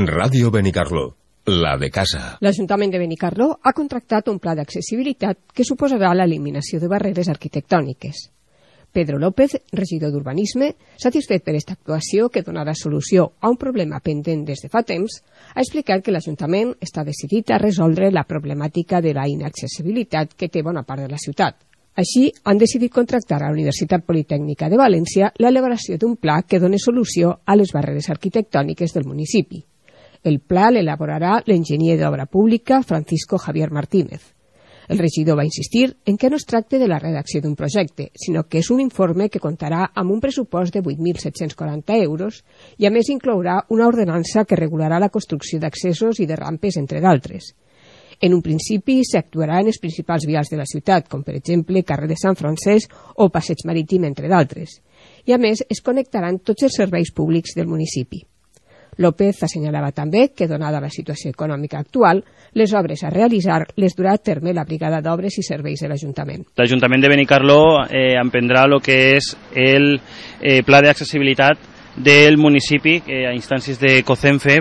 Ràdio Benicarló, la de casa. L'Ajuntament de Benicarló ha contractat un pla d'accessibilitat que suposarà l'eliminació de barreres arquitectòniques. Pedro López, regidor d'Urbanisme, satisfet per aquesta actuació que donarà solució a un problema pendent des de fa temps, ha explicat que l'Ajuntament està decidit a resoldre la problemàtica de la inaccessibilitat que té bona part de la ciutat. Així, han decidit contractar a la Universitat Politècnica de València l'elaboració d'un pla que doni solució a les barreres arquitectòniques del municipi. El pla l'elaborarà l'enginyer d'obra pública Francisco Javier Martínez. El regidor va insistir en que no es tracta de la redacció d'un projecte, sinó que és un informe que comptarà amb un pressupost de 8.740 euros i a més inclourà una ordenança que regularà la construcció d'accessos i de rampes, entre d'altres. En un principi s'actuarà en els principals vials de la ciutat, com per exemple carrer de Sant Francesc o Passeig Marítim, entre d'altres. I a més es connectaran tots els serveis públics del municipi. López assenyalava també que, donada la situació econòmica actual, les obres a realitzar les durà a terme la Brigada d'Obres i Serveis de l'Ajuntament. L'Ajuntament de Benicarló emprendrà el que és el pla d'accessibilitat del municipi, que a instàncies de COCENFE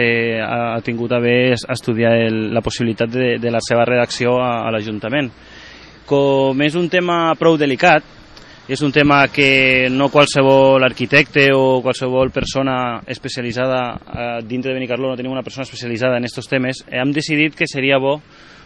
ha tingut a bé estudiar la possibilitat de la seva redacció a l'Ajuntament. Com és un tema prou delicat, és un tema que no qualsevol arquitecte o qualsevol persona especialitzada dintre de Benicarló, no tenim una persona especialitzada en aquests temes, hem decidit que seria bo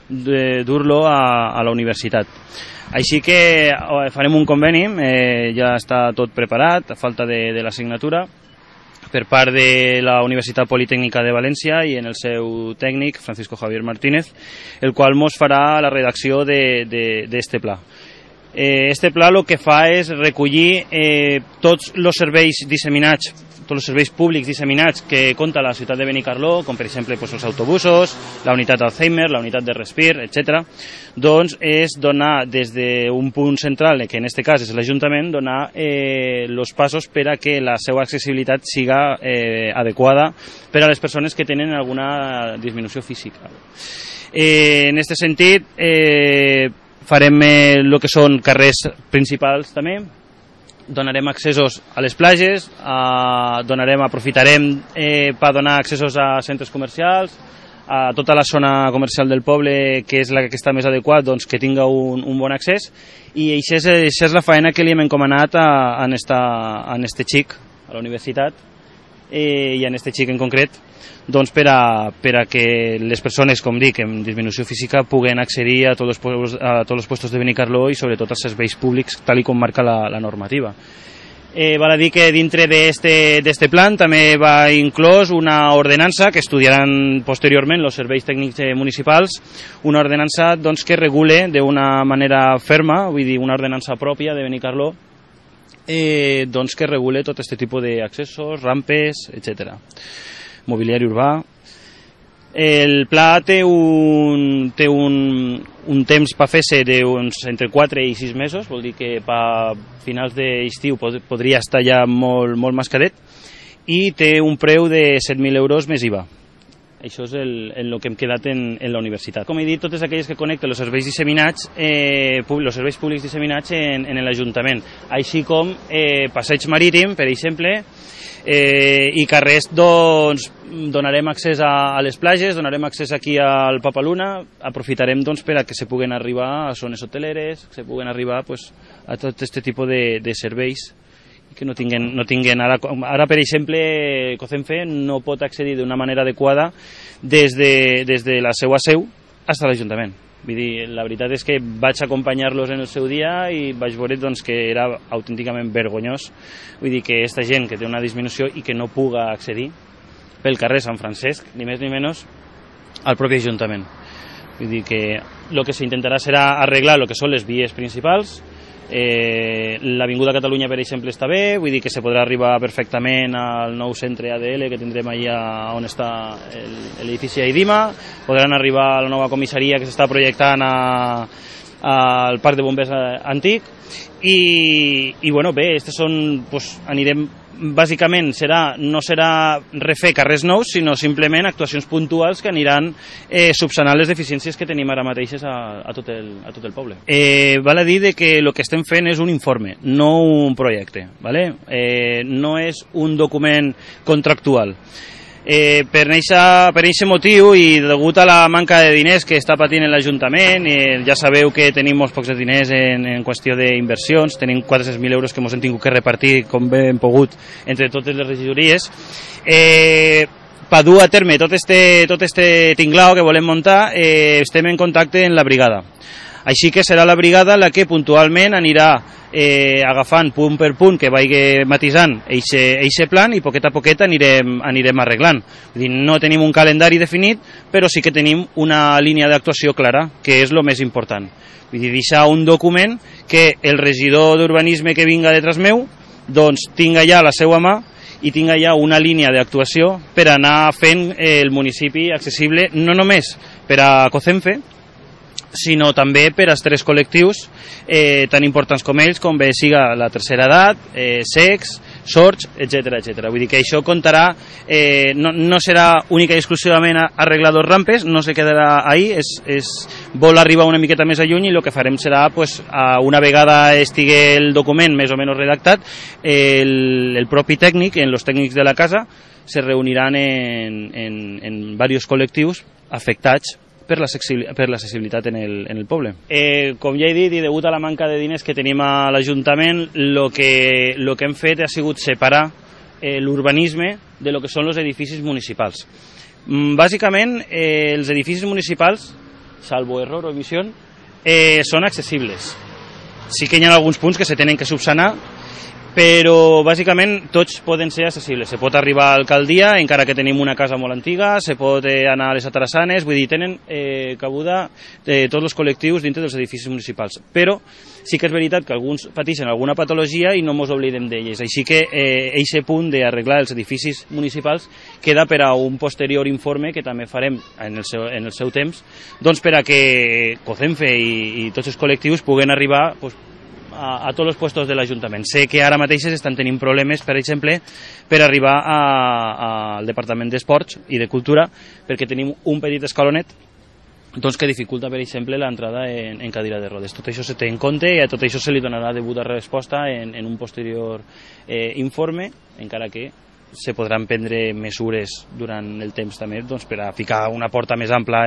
dur-lo a la universitat. Així que farem un conveni, ja està tot preparat, a falta de la signatura, per part de la Universitat Politècnica de València i en el seu tècnic, Francisco Javier Martínez, el qual ens farà la redacció d'este pla. Este pla el que fa és recollir tots els serveis disseminats, tots els serveis públics disseminats que compta la ciutat de Benicarló, com per exemple els autobusos, la unitat Alzheimer, la unitat de respir, etc. Doncs és donar des d'un punt central, que en aquest cas és l'Ajuntament, donar els passos per a que la seva accessibilitat siga adequada per a les persones que tenen alguna disminució física. En aquest sentit, farem el que són carrers principals també, donarem accessos a les platges, aprofitarem per donar accessos a centres comercials, a tota la zona comercial del poble, que és la que està més adequat, doncs que tinga un bon accés, i això és la feina que li hem encomanat a este xic, a la universitat, i a este xic en concret, doncs per a que les persones, com dic, amb disminució física puguen accedir a tots els puestos de Benicarló i sobretot als serveis públics, tal com marca la normativa. Val a dir que dintre d'este plan també va inclòs una ordenança que estudiaran posteriorment els serveis tècnics municipals, una ordenança doncs, que regule d'una manera ferma, vull dir, una ordenança pròpia de Benicarló, doncs, que regule tot aquest tipus d'accessos, rampes, etc. Mobiliari urbà. El pla té un temps per fer-se entre 4 i 6 mesos, vol dir que a finals d'estiu podria estar ja molt mascadet, i té un preu de 7.000 euros més IVA. Això és el que hem quedat en la universitat. Com he dit, totes aquelles que connecten els serveis disseminats, els serveis públics disseminats en l'Ajuntament, així com passeig marítim, per exemple, i carrers, doncs, donarem accés a les platges, donarem accés aquí al Papaluna, aprofitarem doncs, per a que se puguen arribar a zones hoteleres, se puguen arribar a tot aquest tipus de serveis que no tinguen ara, per exemple, COCENFE no pot accedir d'una manera adequada des de la seva seu fins a l'Ajuntament. Vull dir, la veritat és que vaig acompanyar-los en el seu dia i vaig veure doncs, que era autènticament vergonyós. Vull dir que aquesta gent que té una disminució i que no puga accedir pel carrer Sant Francesc, ni més ni menys, al propi Ajuntament. Vull dir que el que s'intentarà serà arreglar el que són les vies principals. L'Avinguda Catalunya, per exemple, està bé, vull dir que se podrà arribar perfectament al nou centre ADL que tindrem allà on està l'edifici Aidima, podran arribar a la nova comissaria que s'està projectant al parc de bombers antic i bueno, bé, anirem, bàsicament no serà refer carrers nous, sinó simplement actuacions puntuals que aniran subsanant les deficiències que tenim ara mateixes a tot el poble. Val a dir que el que estem fent és un informe, no un projecte, no és un document contractual. Per aquest motiu i degut a la manca de diners que està patint l'Ajuntament, ja sabeu que tenim molts pocs diners en qüestió d'inversions, tenim 400.000 euros que ens hem tingut que repartir com bé hem pogut entre totes les regidories. Per dur a terme tot este tinglao que volem muntar, estem en contacte amb la brigada. Així que serà la brigada la que puntualment anirà agafant punt per punt que vagi matisant eixe plan i poquet a poquet anirem arreglant. Vull dir, no tenim un calendari definit, però sí que tenim una línia d'actuació clara, que és el més important. Vull dir, deixar un document que el regidor d'urbanisme que vinga detrás meu doncs tinga ja la seva mà i tinga ja una línia d'actuació per anar fent el municipi accessible no només per a COCENFE, sinó també per als tres col·lectius tan importants com ells, com bé siga la tercera edat, sex, sords, etc. Vull dir que això comptarà, no serà única i exclusivament arreglar dos rampes, no se quedarà ahí, vol arribar una miqueta més a lluny i el que farem serà, una vegada estigui el document més o menys redactat, el propi tècnic, els tècnics de la casa, se reuniran en diversos col·lectius afectats per l'accessibilitat en el poble. Com ja he dit, i degut a la manca de diners que tenim a l'Ajuntament, el que hem fet ha sigut separar l'urbanisme de lo que són els edificis municipals. Bàsicament, els edificis municipals, salvo error o omissió, són accessibles. Sí que hi ha alguns punts que se tenen que subsanar, però bàsicament tots poden ser accessibles. Se pot arribar a l'alcaldia, encara que tenim una casa molt antiga, se pot anar a les Atarassanes, vull dir, tenen cabuda tots els col·lectius dintre dels edificis municipals. Però sí que és veritat que alguns pateixen alguna patologia i no ens oblidem d'elles. Així que aquest punt d'arreglar els edificis municipals queda per a un posterior informe que també farem en el seu temps, doncs per a que COCENFE i tots els col·lectius puguen arribar a tots els puestos de l'Ajuntament. Sé que ara mateix estan tenint problemes, per exemple, per arribar al Departament d'Esports i de Cultura, perquè tenim un petit escalonet que dificulta, per exemple, l'entrada en cadira de rodes. Tot això se té en compte i a tot això se li donarà deguda resposta en un posterior informe, encara que se podran prendre mesures durant el temps també per a ficar una porta més ampla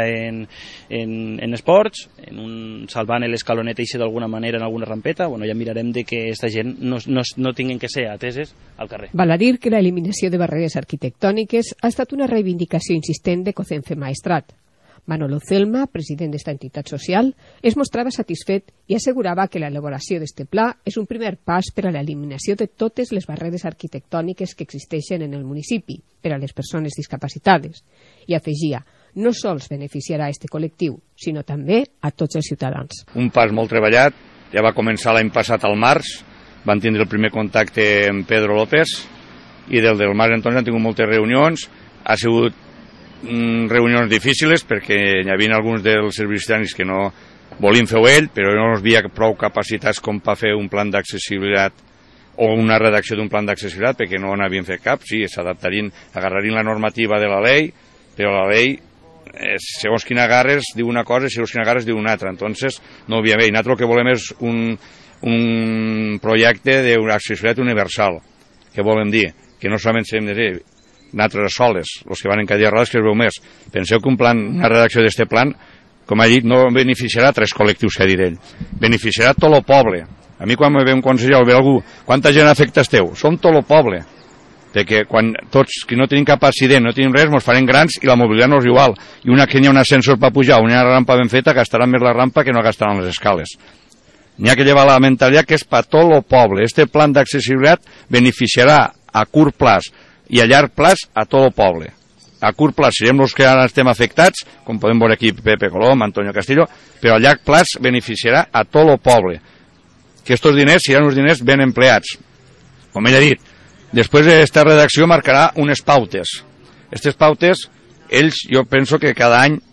en esports, salvant l'escalonet d'alguna manera en alguna rampeta. Ja mirarem de que aquesta gent no tinguin que ser ateses al carrer. Val a dir que l'eliminació de barreres arquitectòniques ha estat una reivindicació insistent de COCENFE Maestrat. Manolo Celma, president d'esta entitat social, es mostrava satisfet i assegurava que l'elaboració d'este pla és un primer pas per a l'eliminació de totes les barreres arquitectòniques que existeixen en el municipi per a les persones discapacitades. I afegia, no sols beneficiarà a este col·lectiu, sinó també a tots els ciutadans. Un pas molt treballat, ja va començar l'any passat al març, van tindre el primer contacte amb Pedro López i del març entonces han tingut moltes reunions, ha sigut reunions difícils perquè hi havia alguns dels serveis tècnics que no volien fer-ho ell, però no hi havia prou capacitats com per fer un plan d'accessibilitat o una redacció d'un plan d'accessibilitat perquè no n'havien fet cap. Sí, s'adaptarien, agarrarien la normativa de la llei, però la llei segons quina agarres diu una cosa i segons quina agarres diu una altra, entonces no hi havia bé. I nosaltres el que volem és un projecte d'accessibilitat universal. Què volem dir? Que no solament s'hem de dir nosaltres soles, els que van en cadira de rodes, que es veu més. Penseu que una redacció d'aquest plan, com ha dit, no beneficiarà 3 col·lectius que ha dit ell, beneficiarà tot el poble. A mi quan me ve un conseller o ve algú, quanta gent afecta esteu? Som tot el poble. Perquè quan tots que no tenim cap accident, no tenim res, ens farem grans i la mobilitat no és igual. I una que hi ha un ascensor per pujar, una rampa ben feta, gastaran més la rampa que no gastaran les escales. N'hi ha que llevar la mentalitat que és per tot el poble. Este plan d'accessibilitat beneficiarà a curt plaç i a llarg plaç a tot el poble. A curt plaç serem els que ara estem afectats, com podem veure aquí Pepe Colom, Antonio Castillo, però a llarg plaç beneficiarà a tot el poble. Que aquests diners seran uns diners ben empleats. Com ell ha dit, després aquesta redacció marcarà unes pautes. Aquestes pautes, ells, jo penso que cada any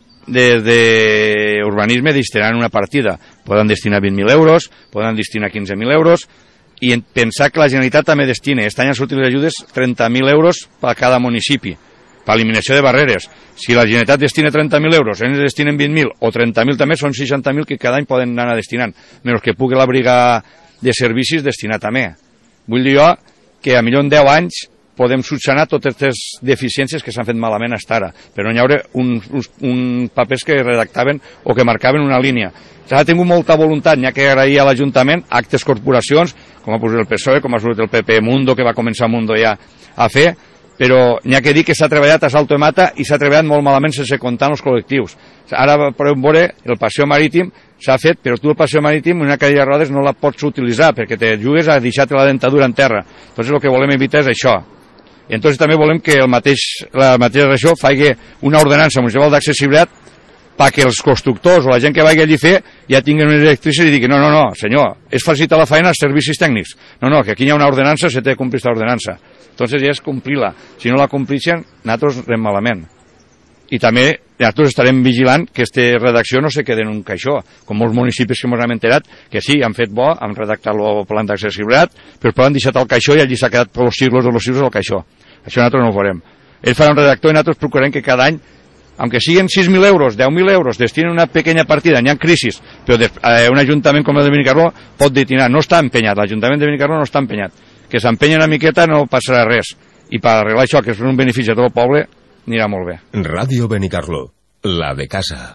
d'urbanisme destinaran una partida. Poden destinar 20.000 euros, poden destinar 15.000 euros, i pensar que la Generalitat també destina, aquest any han sortit les ajudes 30.000 euros per cada municipi, per eliminació de barreres. Si la Generalitat destina 30.000 euros, ells destinen 20.000 o 30.000 també, són 60.000 que cada any poden anar destinant, menys que pugui la brigada de servicis destinar també. Vull dir jo que a millor en 10 anys podem subsanar totes les deficiències que s'han fet malament fins ara, però n'hi haurà uns papers que redactaven o que marcaven una línia. S'ha tingut molta voluntat, n'hi ha que agrair a l'Ajuntament, actes corporacions, com ha posat el PSOE, com ha posat el PP Mundo, que va començar Mundo ja a fer, però n'hi ha que dir que s'ha treballat a salto de mata i s'ha treballat molt malament sense comptar els col·lectius. Ara podem veure el passeig marítim s'ha fet, però tu el passeig marítim una cadira de rodes no la pots utilitzar perquè te jugues a deixar-te la dentadura en terra. Entonces el que volem evitar és això. I entonces també volem que la mateixa regió faci una ordenança municipal d'accessibilitat perquè els constructors o la gent que vagi allí a fer ja tinguin un electricista i diguin no, senyor, és facilitar la feina als servicis tècnics. No, que aquí hi ha una ordenança, se té de complir aquesta ordenança. Entonces ja és complir-la. Si no la complixen, nosaltres anem malament. I també nosaltres estarem vigilant que aquesta redacció no se quede en un caixó, com molts municipis que ens hem enterat, que sí, han fet bo, han redactat el plan d'accessibilitat, però han deixat al caixó i allí s'ha quedat per els siglos al caixó. Això nosaltres no ho farem. Ells faran un redactor i nosaltres procurem que cada any, aunque siguen 6.000 euros, 10.000 euros, destinen una pequeña partida, n'hi ha crisis, però un ajuntament com el de Benicarló pot destinar, no està empenyat, l'Ajuntament de Benicarló no està empenyat, que s'empenya una miqueta no passarà res, i per arreglar això, que és un benefici a tot el poble, anirà molt bé. Ràdio Benicarló, la de casa.